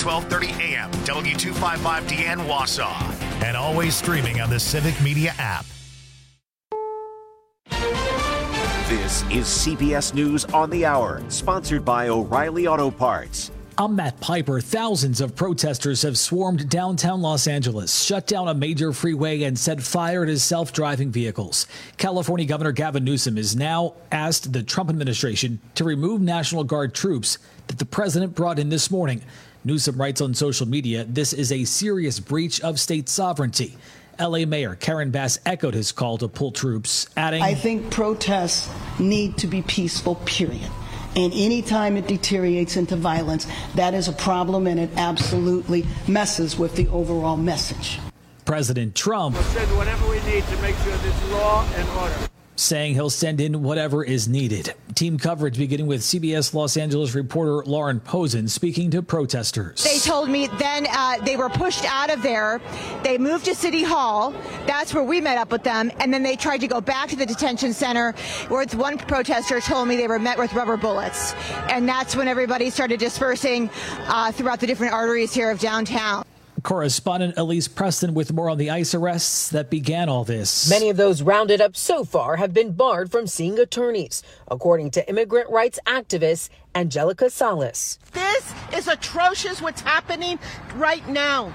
1230 AM, W255DN Wausau. And always streaming on the Civic Media app. This is CBS News on the Hour, sponsored by O'Reilly Auto Parts. I'm Matt Piper. Thousands of protesters have swarmed downtown Los Angeles, shut down a major freeway, and set fire to self-driving vehicles. California Governor Gavin Newsom has now asked the Trump administration to remove National Guard troops that the president brought in this morning. Newsom writes on social media, this is a serious breach of state sovereignty. L.A. Mayor Karen Bass echoed his call to pull troops, adding, I think protests need to be peaceful, period. And any time it deteriorates into violence, that is a problem, and it absolutely messes with the overall message. President Trump will send whatever we need to make sure there's law and order, saying he'll send in whatever is needed. Team coverage beginning with CBS Los Angeles reporter Lauren Posen speaking to protesters. They told me then they were pushed out of there. They moved to City Hall. That's where we met up with them. And then they tried to go back to the detention center, where one protester told me they were met with rubber bullets. And that's when everybody started dispersing throughout the different arteries here of downtown. Correspondent Elise Preston with more on the ICE arrests that began all this. Many of those rounded up so far have been barred from seeing attorneys, according to immigrant rights activist Angelica Salas. This is atrocious what's happening right now.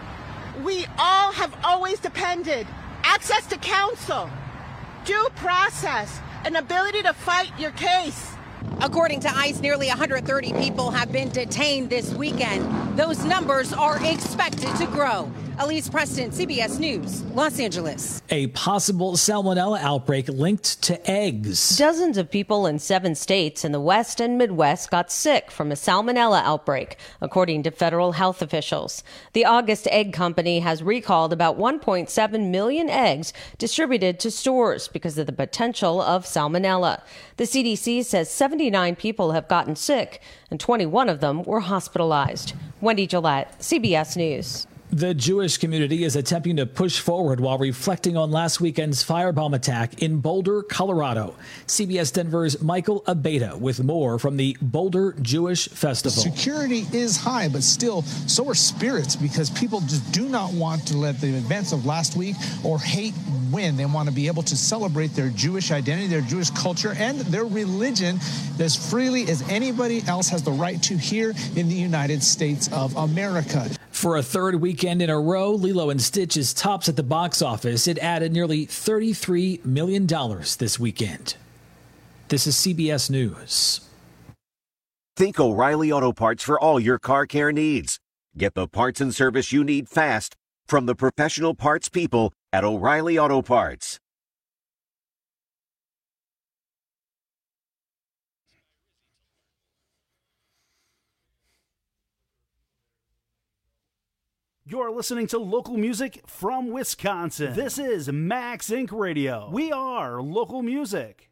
We all have always depended access to counsel, due process, an ability to fight your case. According to ICE, nearly 130 people have been detained this weekend. Those numbers are expected to grow. Elise Preston, CBS News, Los Angeles. A possible salmonella outbreak linked to eggs. Dozens of people in 7 states in the West and Midwest got sick from a salmonella outbreak, according to federal health officials. The August Egg Company has recalled about 1.7 million eggs distributed to stores because of the potential of salmonella. The CDC says 79 people have gotten sick, and 21 of them were hospitalized. Wendy Gillette, CBS News. The Jewish community is attempting to push forward while reflecting on last weekend's firebomb attack in Boulder, Colorado. CBS Denver's Michael Abeda with more from the Boulder Jewish Festival. Security is high, but still, so are spirits, because people just do not want to let the events of last week or hate win. They want to be able to celebrate their Jewish identity, their Jewish culture, and their religion as freely as anybody else has the right to here in the United States of America. For a third weekend in a row, Lilo & Stitch is tops at the box office. It added nearly $33 million this weekend. This is CBS News. Think O'Reilly Auto Parts for all your car care needs. Get the parts and service you need fast from the professional parts people at O'Reilly Auto Parts. You're listening to local music from Wisconsin. This is Max Inc. Radio. We are local music.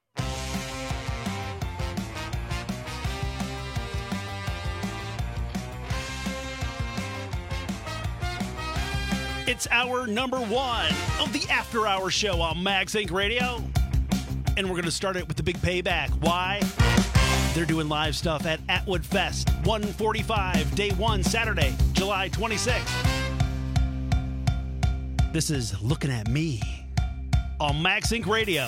It's hour number 1 of the After Hour Show on Max Inc. Radio. And we're going to start it with the big payback. Why? They're doing live stuff at Atwood Fest, 145, Day 1, Saturday, July 26th. This is Looking at Me on Max Inc. Radio.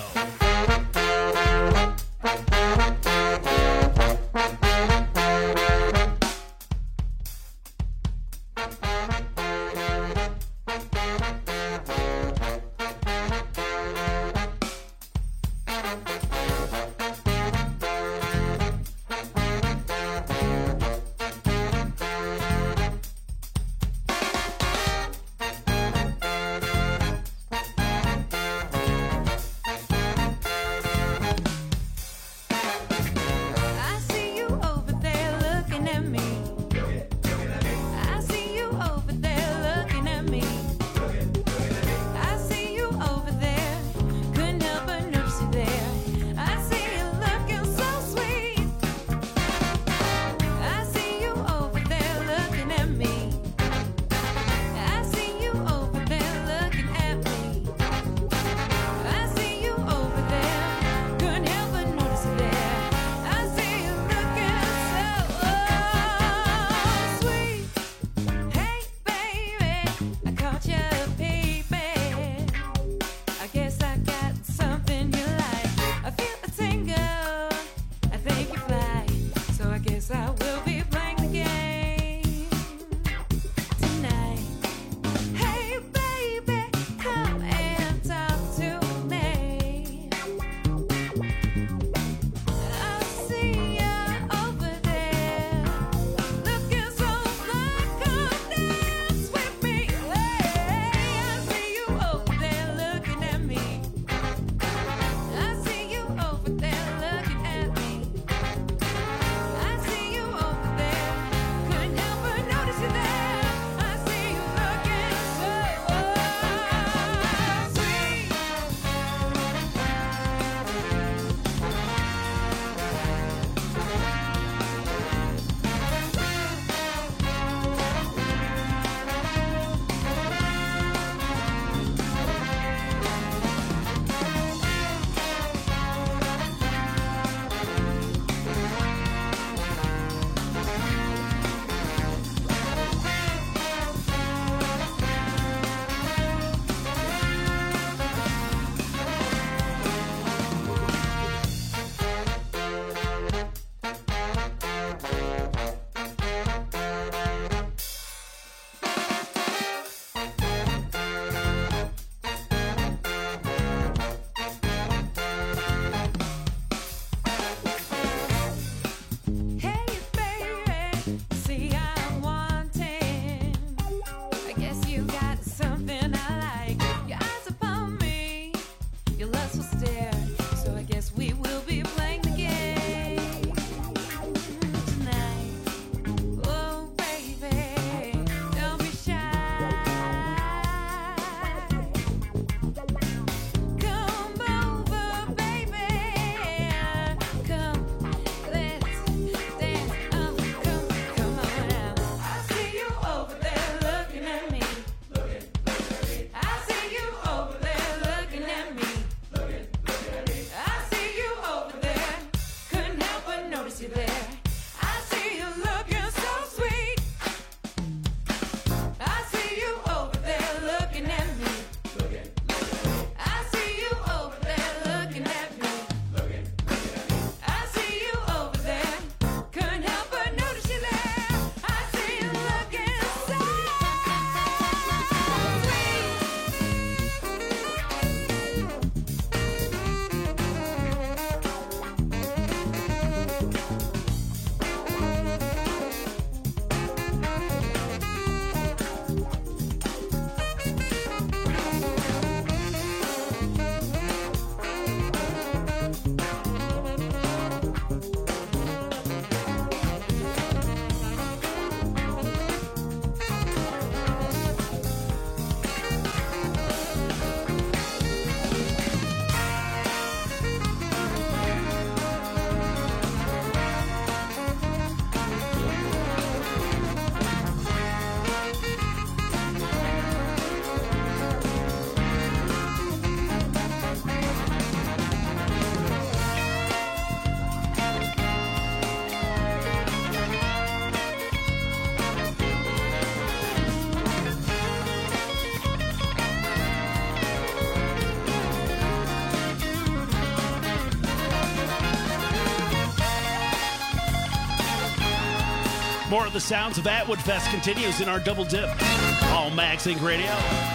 More of the sounds of Atwood Fest continues in our double dip on Max Inc. Radio.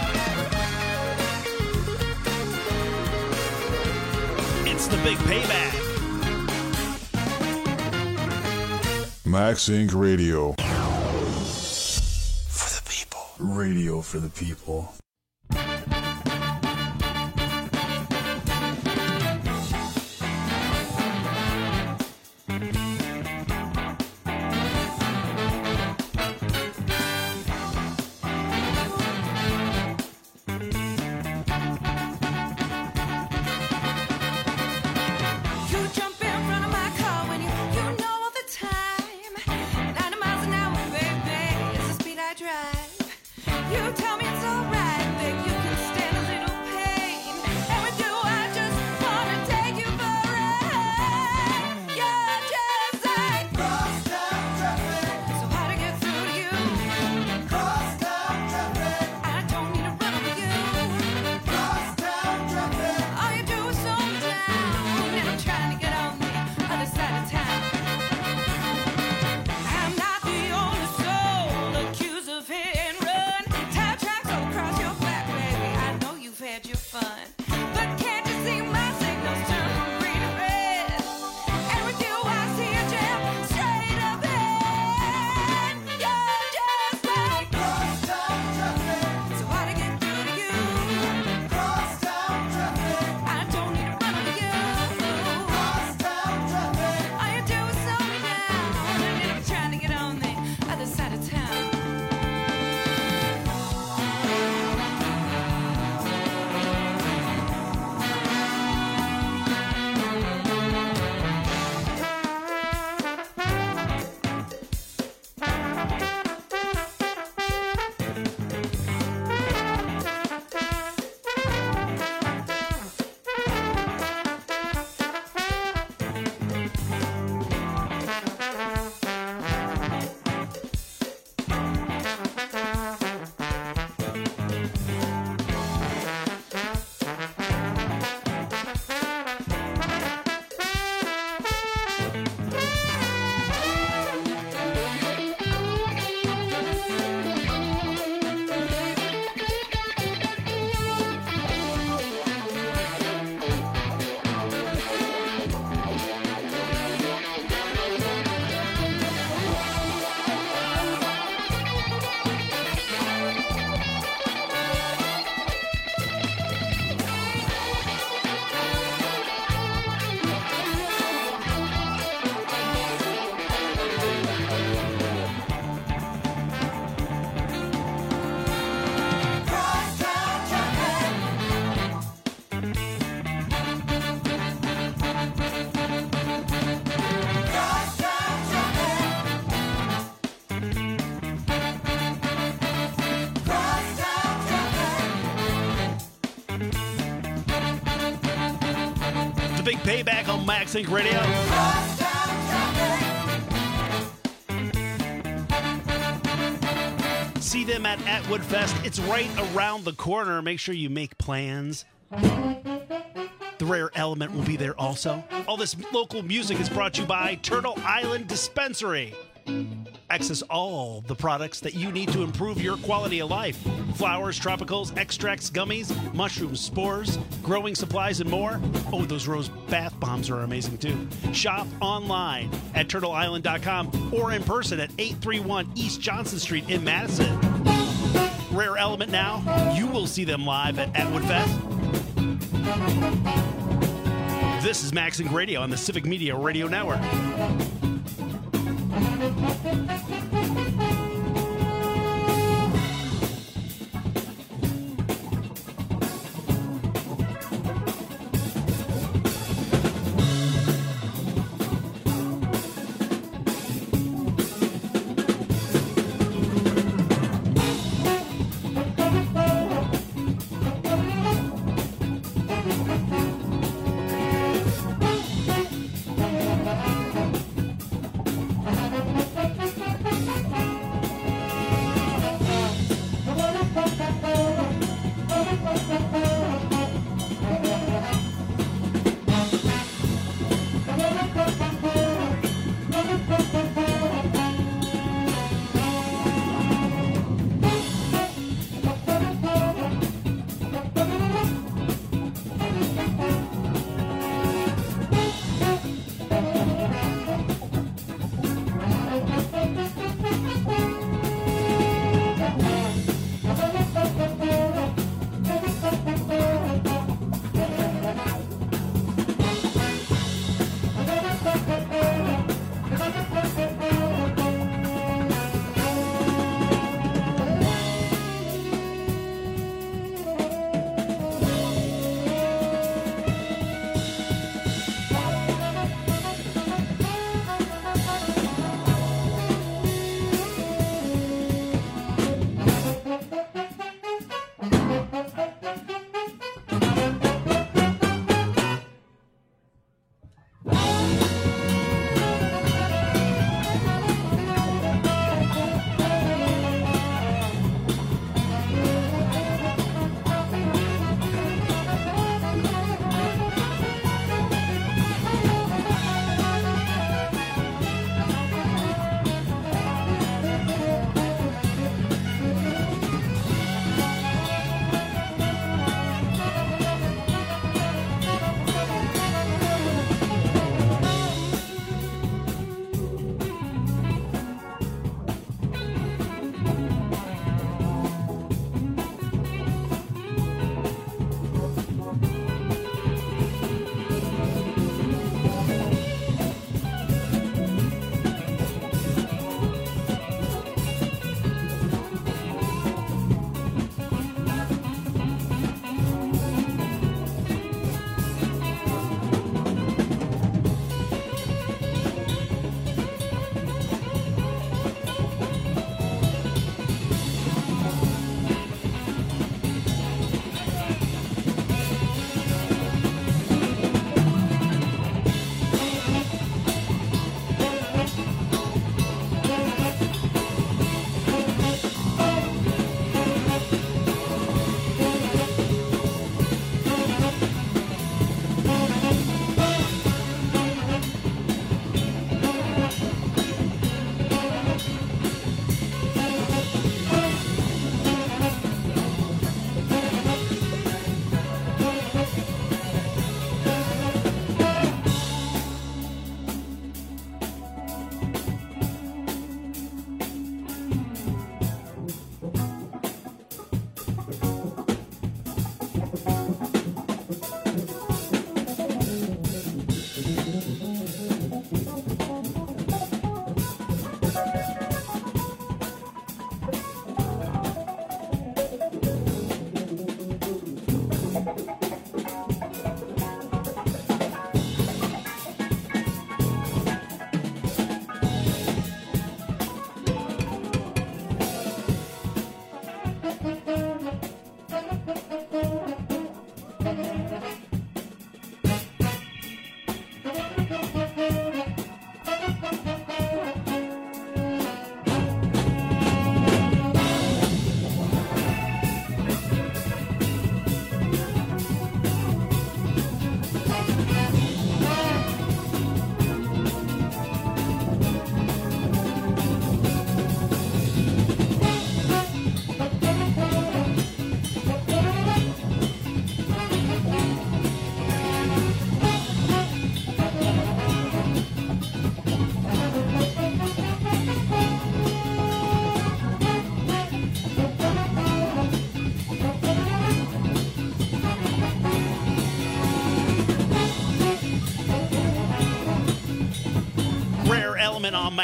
It's the big payback. Max Inc. Radio. For the people. Radio for the people. Big Payback on Max Inc. Radio. See them at Atwood Fest. It's right around the corner. Make sure you make plans. The Rare Element will be there also. All this local music is brought to you by Turtle Island Dispensary. Access all the products that you need to improve your quality of life. Flowers, tropicals, extracts, gummies, mushrooms, spores, growing supplies, and more. Oh, those rose bath bombs are amazing too. Shop online at turtleisland.com or in person at 831 East Johnson Street in Madison. Rare Element now. You will see them live at Atwood Fest. This is Max Inc. Radio on the Civic Media Radio Network.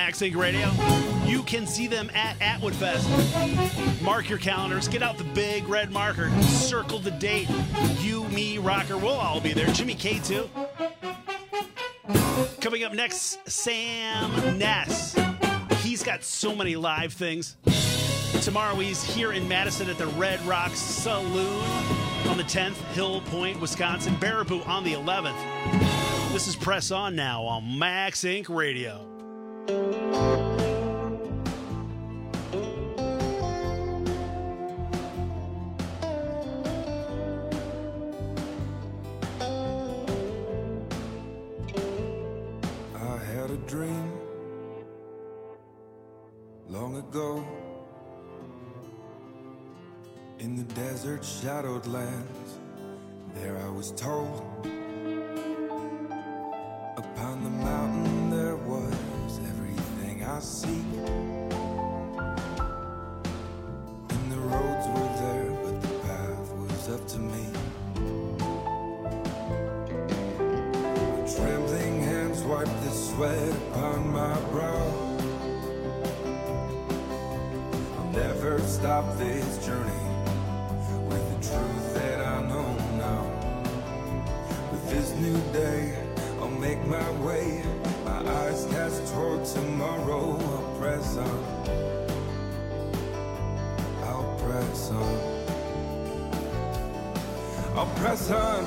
Max Inc. Radio. You can see them at Atwoodfest. Mark your calendars. Get out the big red marker. Circle the date. You, me, Rocker, we'll all be there. Jimmy K, too. Coming up next, Sam Ness. He's got so many live things. Tomorrow he's here in Madison at the Red Rock Saloon on the 10th, Hill Point, Wisconsin. Baraboo on the 11th. This is Press On now on Max Inc. Radio. I had a dream long ago in the desert shadowed lands. There I was told, upon the mountain there was everything I seek, and the roads were there, but the path was up to me. My trembling hands wiped the sweat upon my brow. I'll never stop this journey with the truth that I know now. With this new day, I'll make my way, my eyes cast toward tomorrow. I'll press on, I'll press on, I'll press on.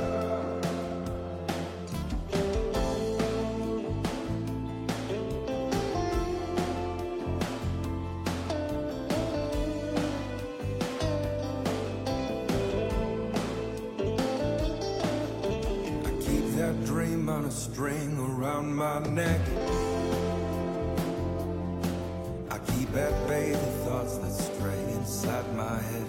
Dream on a string around my neck. I keep at bay the thoughts that stray inside my head.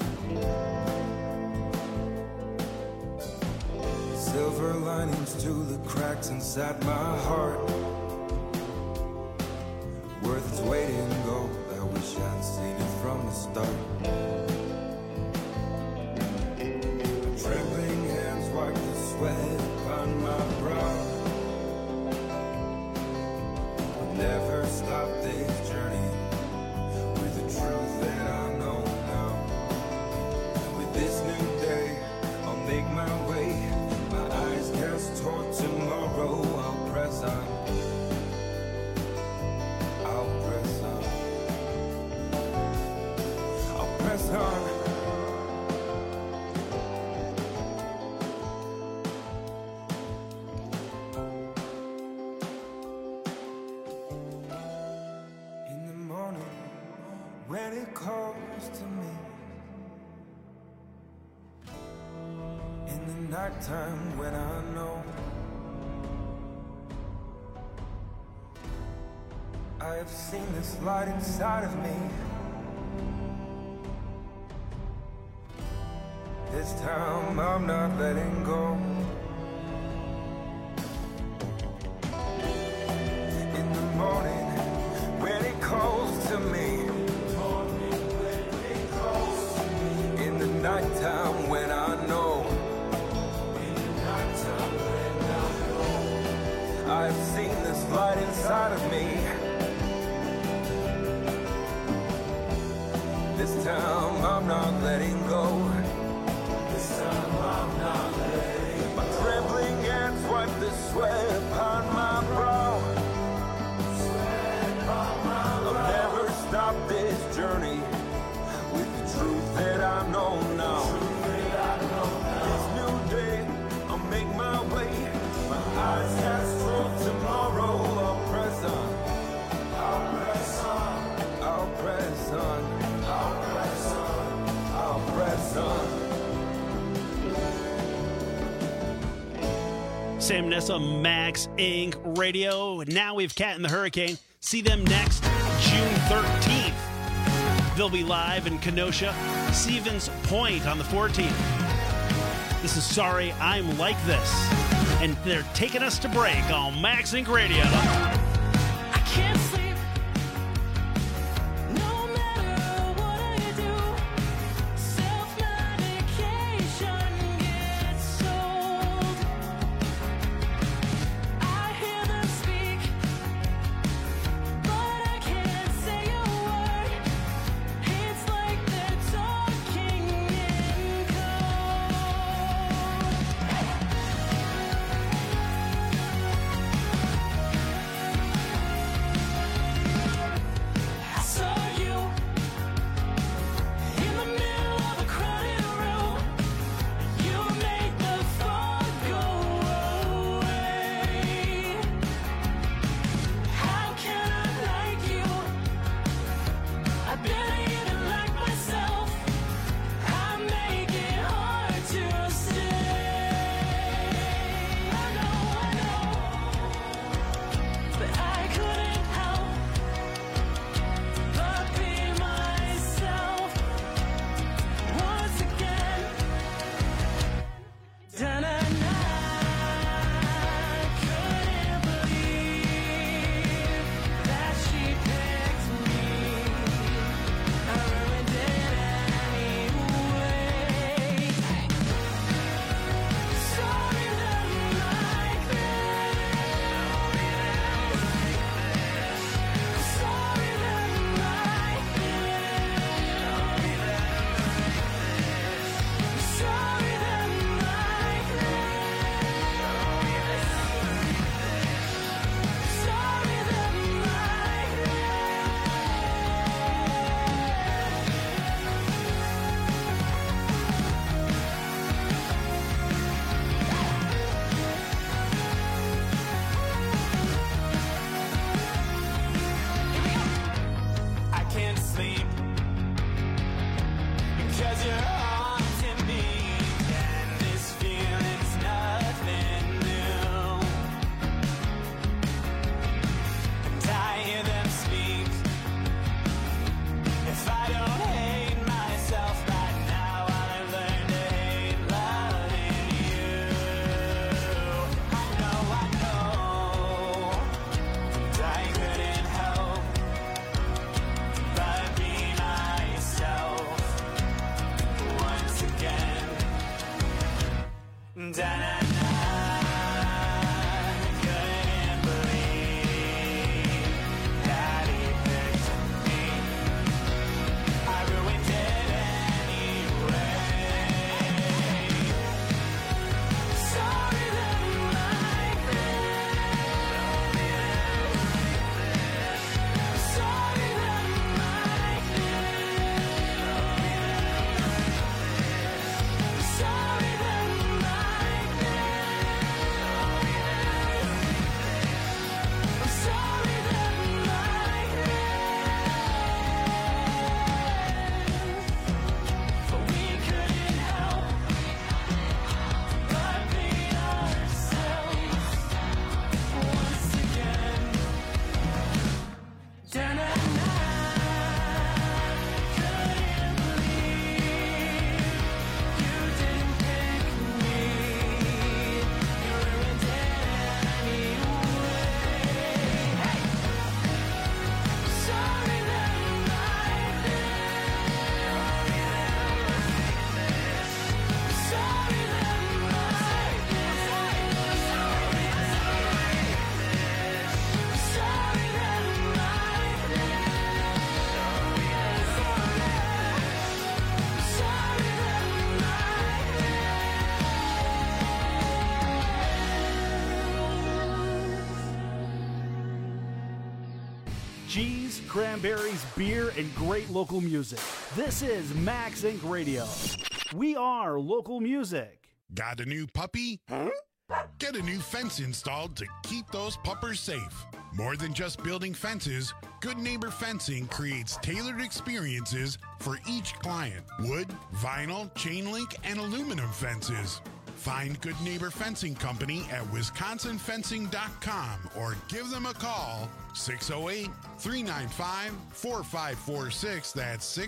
Silver linings to the cracks inside my heart, worth its weight in gold. I wish I'd seen it from the start. Trembling hands wipe the sweat upon my brow. I'll never stop this journey with the truth that I know now. With this new day, I'll make my way, my eyes cast toward tomorrow. I'll press on, I'll press on, I'll press on. When it calls to me, in the nighttime when I know I have seen this light inside of me, this time I'm not letting go. In the morning when it calls to me, nighttime when I know, I've seen this light inside of me. This time I'm not letting go. This time I'm not letting go. My trembling hands wipe the sweat upon my brow. I'll never stop this journey with the truth that I know now. This new day, I'll make my way, my eyes cast toward tomorrow. I'll press on, I'll press on, I'll press on, I'll press on, I'll press on. Sam Nessa, Max Inc. Radio. Now we have Cat and the Hurricane. See them next June 13th. They'll be live in Kenosha, Stevens Point on the 14th. This is Sorry I'm Like This. And they're taking us to break on Max Inc. Radio. I can't sleep. No matter what I do, self-medication gets old. I hear them speak, but cheese, cranberries, beer, and great local music. This is Max Inc. Radio. We are local music. Got a new puppy? Huh? Get a new fence installed to keep those puppers safe. More than just building fences, Good Neighbor Fencing creates tailored experiences for each client. Wood, vinyl, chain link, and aluminum fences. Find Good Neighbor Fencing Company at wisconsinfencing.com or give them a call, 608-395-4546. That's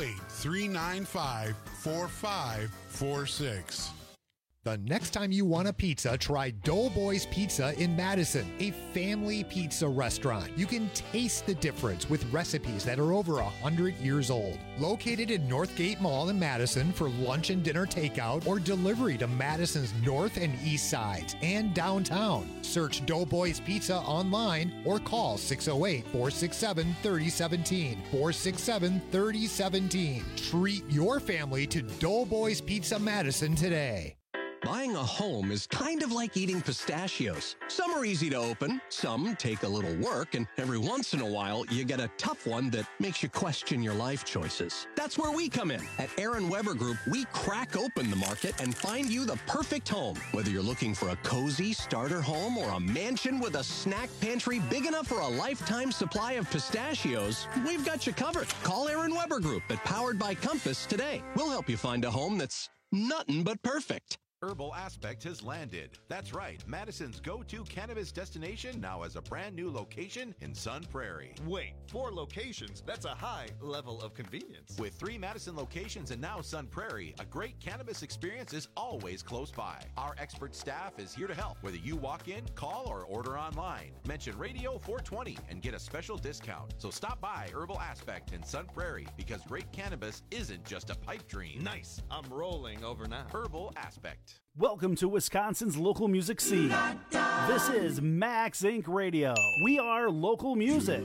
608-395-4546. The next time you want a pizza, try Doughboys Pizza in Madison, a family pizza restaurant. You can taste the difference with recipes that are over 100 years old. Located in Northgate Mall in Madison for lunch and dinner takeout or delivery to Madison's north and east sides and downtown. Search Doughboys Pizza online or call 608-467-3017. 467-3017. Treat your family to Doughboys Pizza Madison today. Buying a home is kind of like eating pistachios. Some are easy to open, some take a little work, and every once in a while, you get a tough one that makes you question your life choices. That's where we come in. At Aaron Weber Group, we crack open the market and find you the perfect home. Whether you're looking for a cozy starter home or a mansion with a snack pantry big enough for a lifetime supply of pistachios, we've got you covered. Call Aaron Weber Group at Powered by Compass today. We'll help you find a home that's nothing but perfect. Herbal Aspect has landed. That's right, Madison's go-to cannabis destination now has a brand new location in Sun Prairie. Wait, 4 locations? That's a high level of convenience. With 3 Madison locations and now Sun Prairie, a great cannabis experience is always close by. Our expert staff is here to help, whether you walk in, call, or order online. Mention Radio 420 and get a special discount. So stop by Herbal Aspect in Sun Prairie because great cannabis isn't just a pipe dream. Nice. I'm rolling over now. Herbal Aspect. Welcome to Wisconsin's local music scene. This is Max Inc. Radio. We are local music.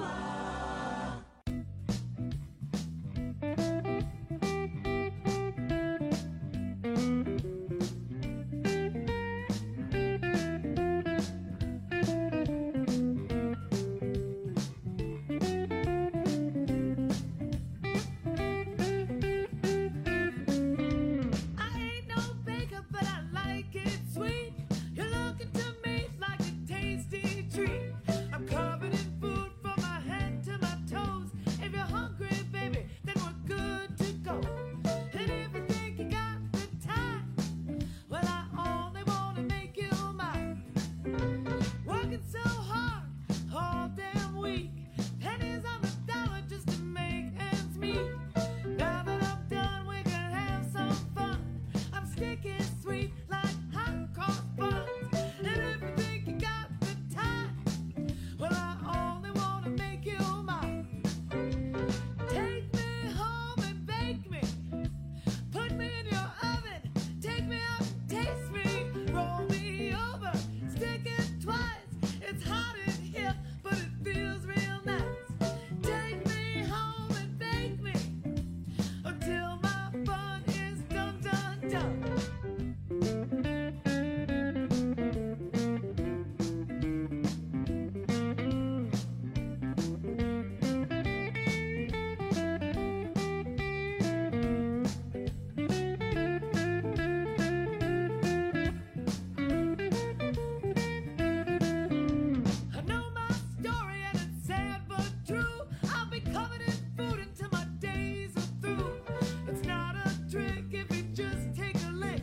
I'm covered in food from my head to my toes. If you're hungry, baby, then we're good to go. And if you think you got the time, well, I only want to make you mine. Working so hard all damn week, pennies on the dollar just to make ends meet. Now that I'm done, we can have some fun. I'm sticking sweet like hot cross buns. And if you think you got the time, well, I only want to make you mine. Take me home and bake me. Put me in your oven. Take me up, taste me. Roll me over. Stick it twice. It's hot in here, but it feels real nice. Take me home and bake me until my fun is done, done, done. I know my story and it's sad but true. I'll be covered in food until my days are through. It's not a trick if you just take a lick.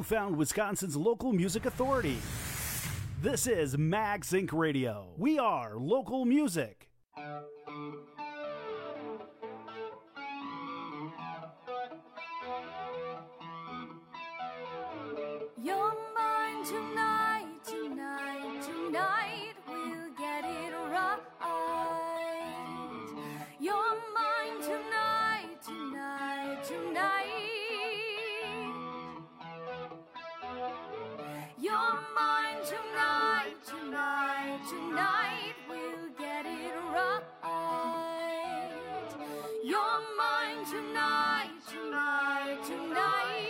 You found Wisconsin's local music authority. This is MagSync Radio. We are local music. You're mine tonight, tonight, tonight. We'll get it right. You're mine tonight, tonight, tonight. You're mine tonight, tonight, tonight. We'll get it right. You're mine tonight, tonight, tonight.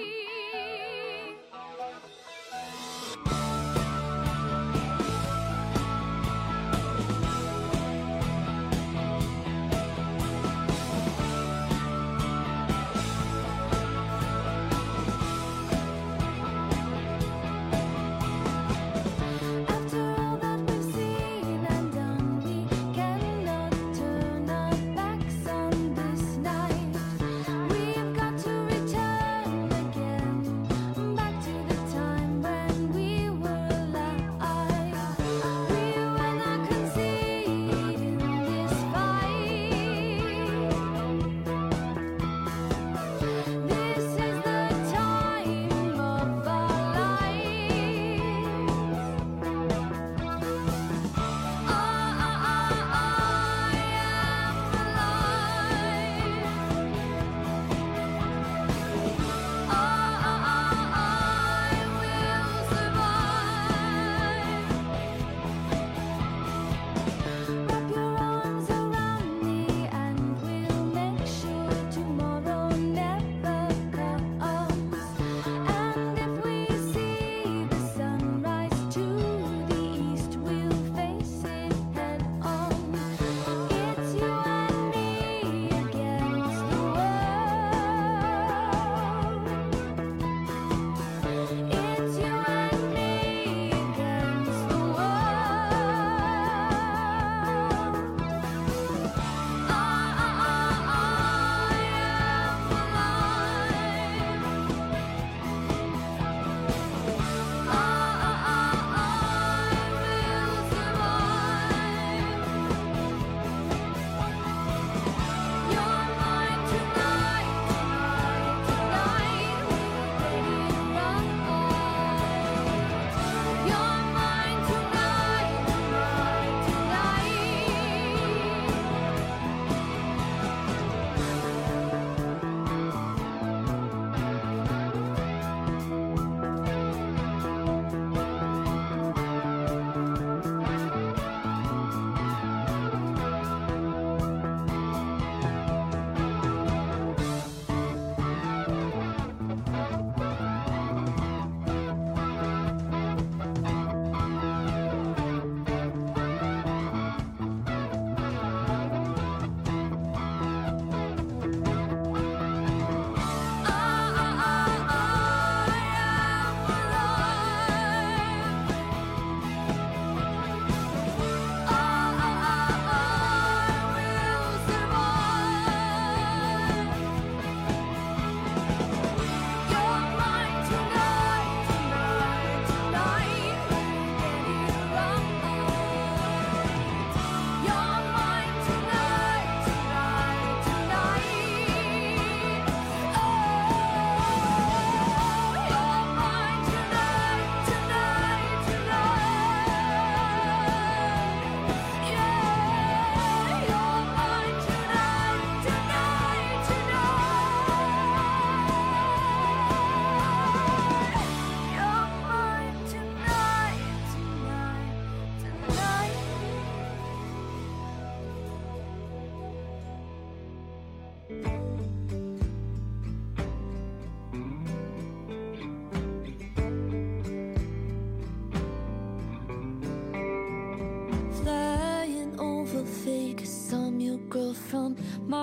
girl from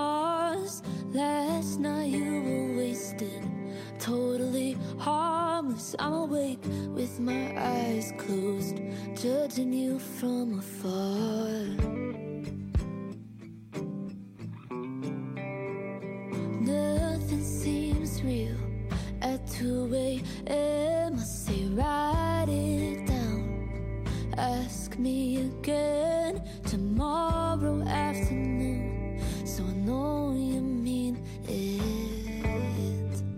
Mars. Last night you were wasted, totally harmless. I'm awake with my eyes closed, judging you from afar. Nothing seems real at 2 a.m. I say write it down. Ask me again tomorrow afternoon, so I know you mean it.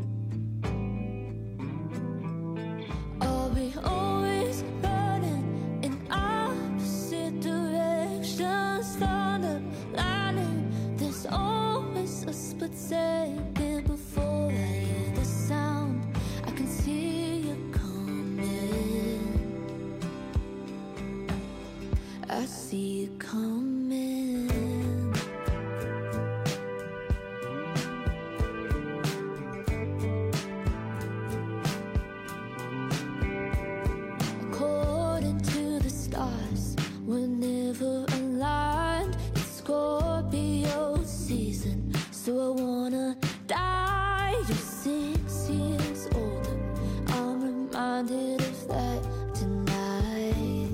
Are we always running in opposite directions? Thunder, lightning, there's always a split second before I hear the sound. I can see you coming. I see you coming. According to the stars, we're never aligned. It's Scorpio season, so I wanna die. You're 6 years older, I'm reminded of that tonight.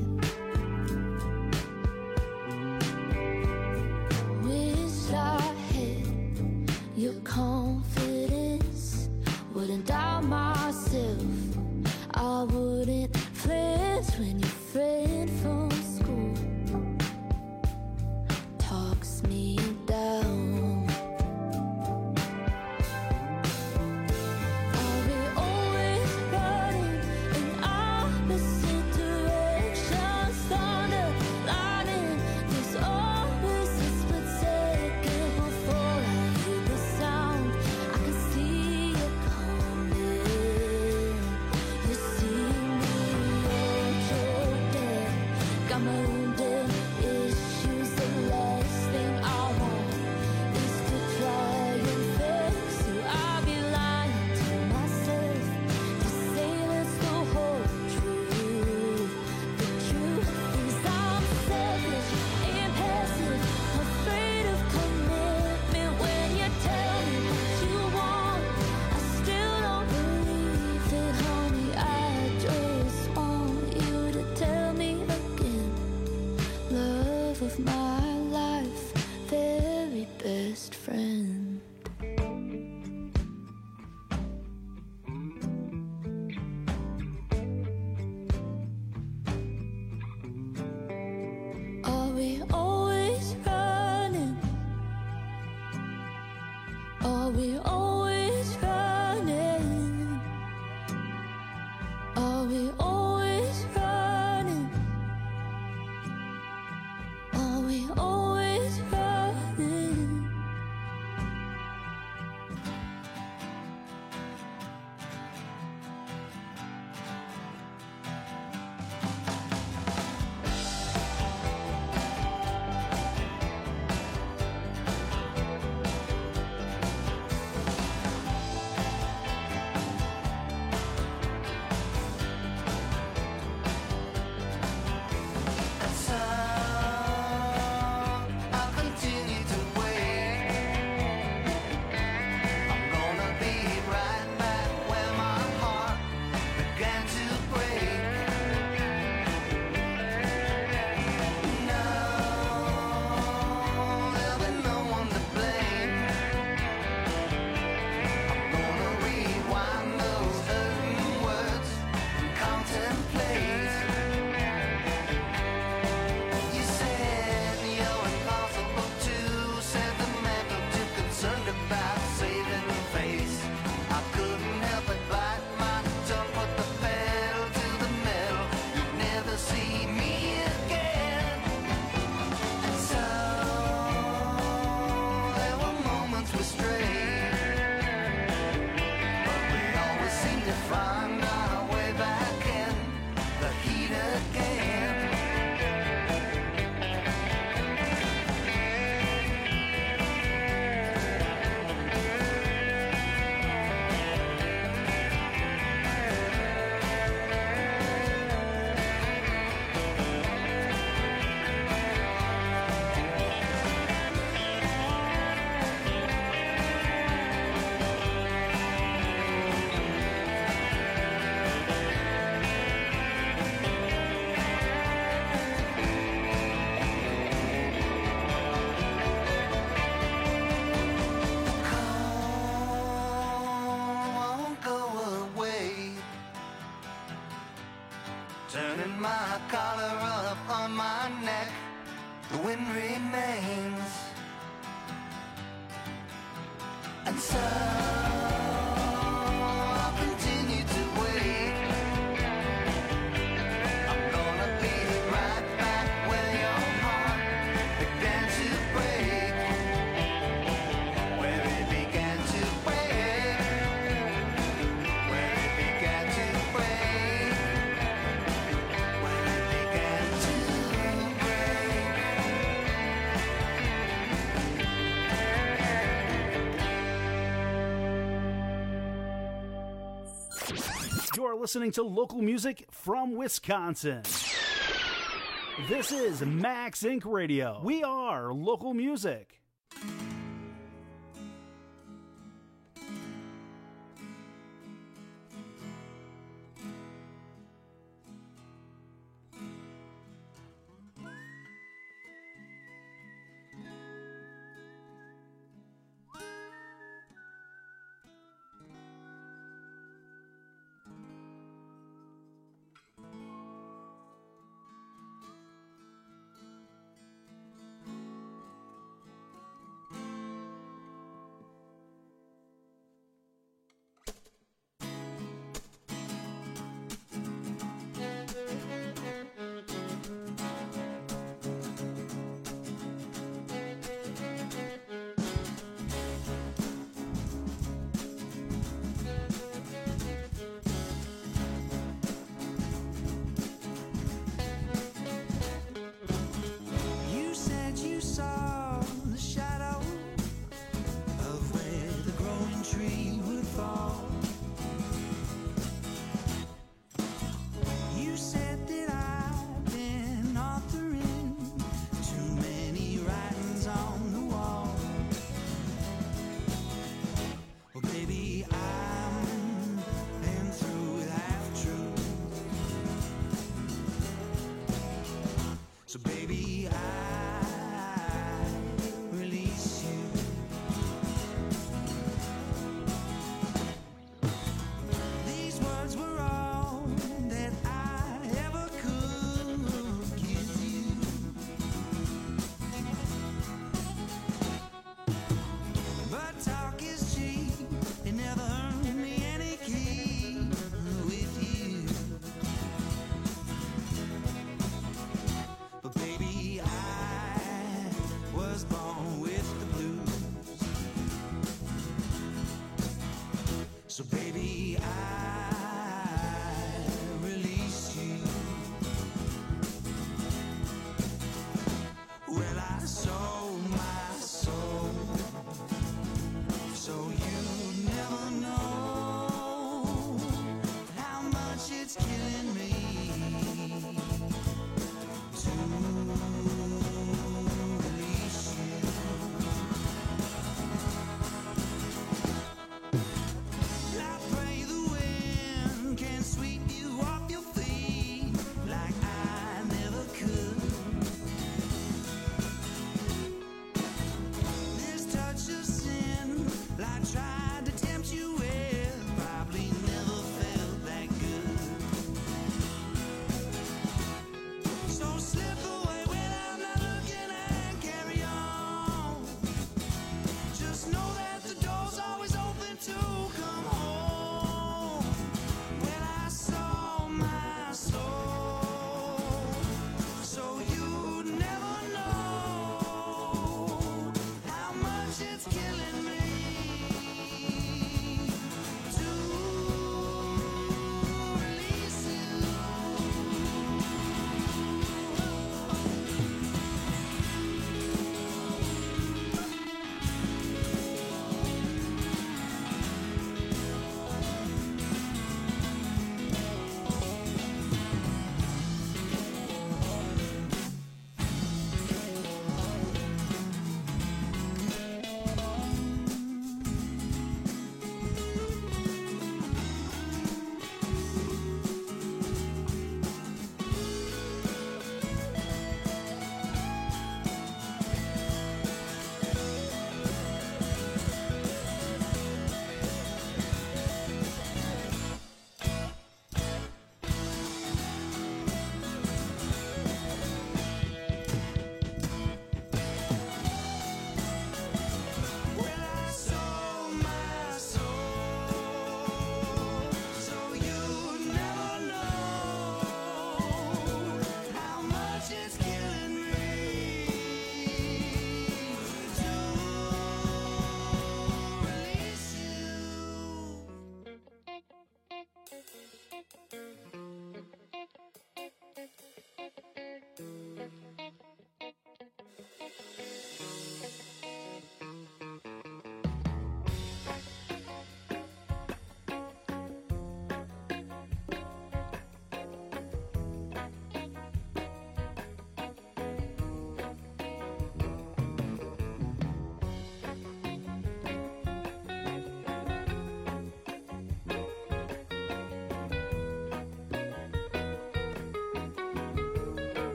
Wish I had your confidence, wouldn't doubt myself. I wouldn't flinch when your friend from school talks me down. Are we always running in opposite directions? Thunder, lightning, there's always a split second before I hear the sound. I can see you coming. You see me all choked up, got my own damn issues. The last thing I want is to try and fix you. I'd be lying to myself to say that's the whole truth. The truth is I'm selfish and passive, afraid of commitment. When you tell me what you want, I still don't believe it, honey. I just want you to tell me again. Love of my life, very best friend. Are we always running? Are we always running? Are we always running? Are we always running? my collar up on my neck, the wind remains. And so I'll continue to wait. I'm gonna be right back where your heart began to break. Where it began to break. Where it began to break. Where it began to You're listening to local music from Wisconsin. This is Max Inc. Radio. We are local music.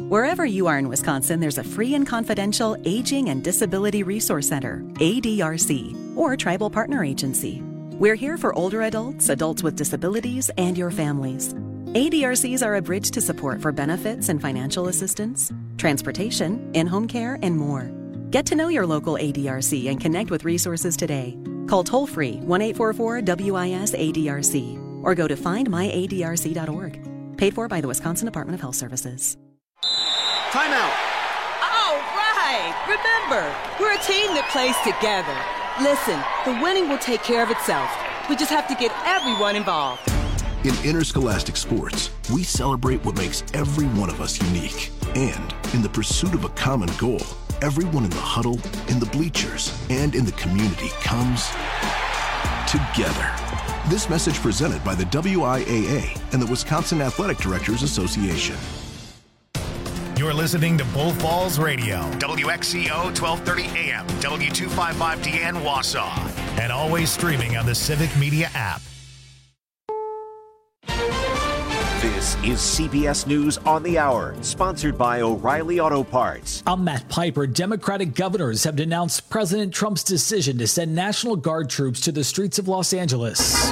Wherever you are in Wisconsin, there's a free and confidential Aging and Disability Resource Center, ADRC, or Tribal Partner Agency. We're here for older adults, adults with disabilities, and your families. ADRCs are a bridge to support for benefits and financial assistance, transportation, in-home care, and more. Get to know your local ADRC and connect with resources today. Call toll-free 1-844-WIS-ADRC or go to findmyadrc.org. Paid for by the Wisconsin Department of Health Services. Timeout. All right. Remember, we're a team that plays together. Listen, the winning will take care of itself. We just have to get everyone involved. In interscholastic sports, we celebrate what makes every one of us unique. And in the pursuit of a common goal, everyone in the huddle, in the bleachers, and in the community comes together. This message presented by the WIAA and the Wisconsin Athletic Directors Association. You're listening to Bull Falls Radio, WXCO 1230 AM, W255DN Wausau, and always streaming on the Civic Media app. This is CBS News on the Hour, sponsored by O'Reilly Auto Parts. I'm Matt Piper. Democratic governors have denounced President Trump's decision to send National Guard troops to the streets of Los Angeles.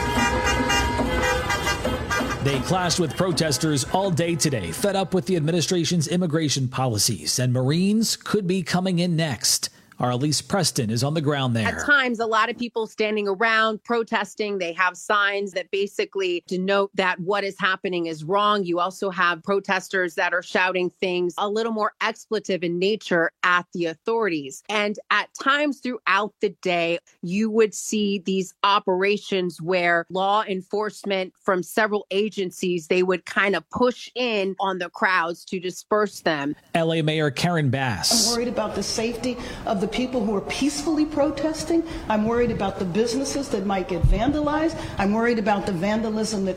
They clashed with protesters all day today, fed up with the administration's immigration policies, and Marines could be coming in next. Our Elise Preston is on the ground there. At times, a lot of people standing around protesting. They have signs that basically denote that what is happening is wrong. You also have protesters that are shouting things a little more expletive in nature at the authorities. And at times throughout the day, you would see these operations where law enforcement from several agencies, they would kind of push in on the crowds to disperse them. LA Mayor Karen Bass. I'm worried about the safety of the people who are peacefully protesting. I'm worried about the businesses that might get vandalized. I'm worried about the vandalism that